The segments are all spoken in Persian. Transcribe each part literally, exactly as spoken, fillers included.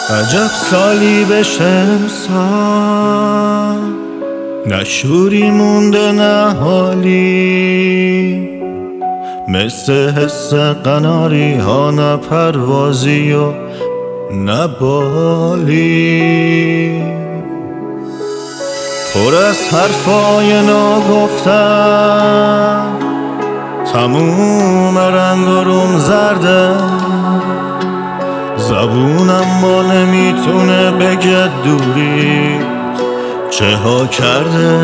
عجب سالی بشه امسال، نه شوری مونده نه حالی، مثل حس قناری ها، نه پروازی و نه بالی. پر از حرفای ناگفتن، تموم رنگ و روم زرده، زبونم ما نمیتونه بگه دوری چه ها کرده.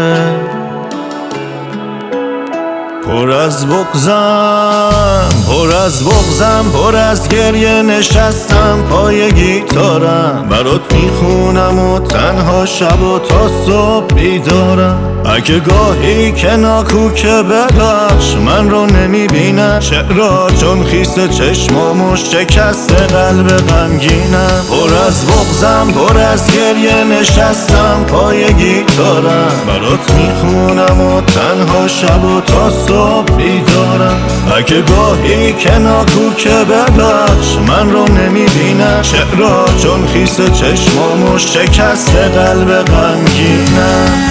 پر از بغضم پر از بغضم پر از گریه نشستم پای گیتارم، برات میخونم و تنها شب و تا صبح بیدارم. اگه گاهی که ناکوکه ببخش من رو نمیبینم، چرا چون خیس چشمامو شکست قلب غمگینم. پر از بغضم پر از گریه نشستم پای گیتارم، برات میخونم و تنها شب و تا صبح بیدارم. اگه گاهی که ناکوکه ببخش من رو نمیبینم، چرا چون خیس چشمامو شکست قلب غمگینم.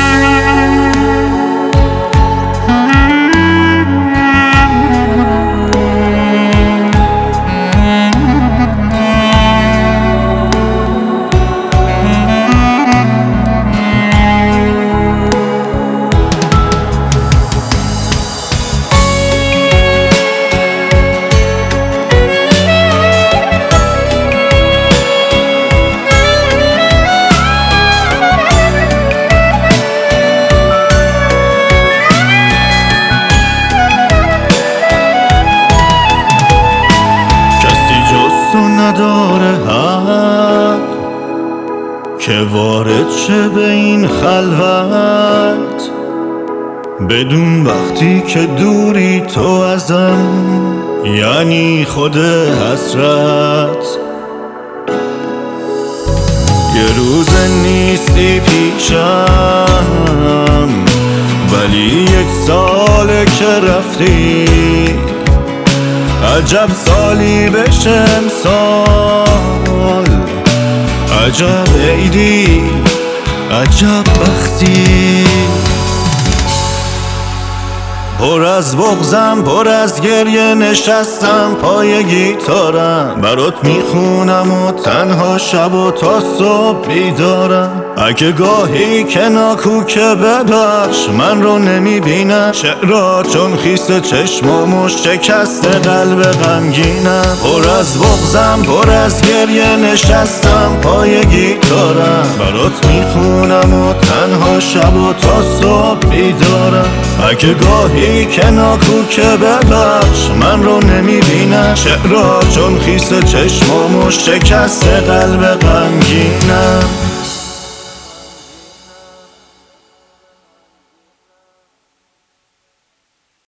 نداره حق که وارد شه به این خلوت، بدون وقتی که دوری تو ازم، یعنی خود حسرت. یه روز نیستی پیشم، ولی یک ساله که رفتی. عجب سالی بشه امسال، عجب عیدی، عجب بختی. پر از بغضم پر از گریه نشستم پای گیتارم، برات میخونم و تنها شب و تا صبح بیدارم. اگه گاهی که ناکوکه ببخش من رو نمیبینم، چرا چون خیس چشمامو شکست قلب غمگینم. پر از بغضم پر از گریه نشستم پای گیتارم، برات میخونم و تنها شب و تا صبح بیدارم. اگه گاهی که ناکوکه ببخش من رو نمیبینم، چرا چون خیس چشمامو شکست قلب غمگینم.